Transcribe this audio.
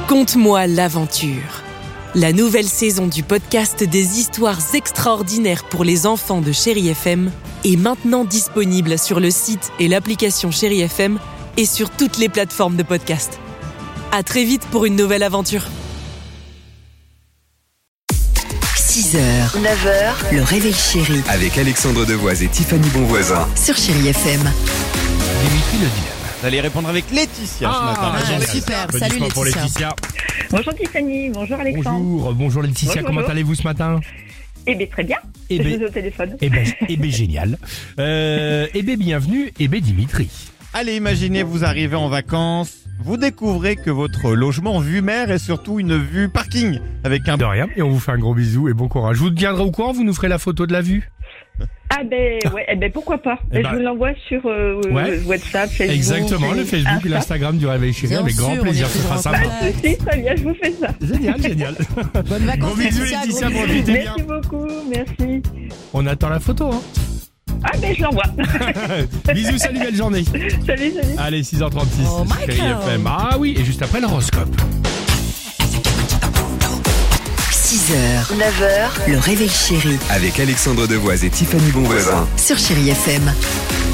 Conte-moi l'aventure. La nouvelle saison du podcast des histoires extraordinaires pour les enfants de Chéri FM est maintenant disponible sur le site et l'application Chéri FM et sur toutes les plateformes de podcast. À très vite pour une nouvelle aventure. 6h, 9h, le réveil chéri Avec Alexandre Devoise et Tiffany Bonvoisin. sur Chéri FM. Dimitri le dilemme. Vous allez répondre avec Laetitia ce matin. génial. super. Applaudissements Salut, pour Laetitia. Laetitia. Bonjour Tiffany, bonjour Alexandre. Bonjour Laetitia, Bonjour, comment bonjour. allez-vous ce matin? Eh bien très bien, Eh je ben- suis au téléphone. Génial. Bienvenue, Dimitri. Allez, imaginez, vous arrivez en vacances, vous découvrez que votre logement vue mer est surtout une vue parking avec un... De rien, et on vous fait un gros bisou et bon courage. Vous tiendrez au courant, vous nous ferez la photo de la vue. Ah ben ouais, eh ben pourquoi pas. Eh ben- Je vous l'envoie sur Ouais. WhatsApp, Facebook. Exactement, le Facebook et Insta. l'Instagram du Réveil Chéri, Bien avec grand sûr, plaisir, on est ce sera toujours en sympa. contact. Si, très bien, je vous fais ça. Génial. Bonnes vacances, Gros bisous Laetitia, profitez bien. Merci beaucoup, merci. On attend la photo, hein. Ah ben je l'envoie. Bisous, salut, belle journée. Salut. Allez, 6h36, Oh, sur Chéri Michael. FM. Ah oui, et juste après l'horoscope. 6h, 9h, le réveil chéri Avec Alexandre Devoise et Tiffany Bonvoisin. sur Chéri FM.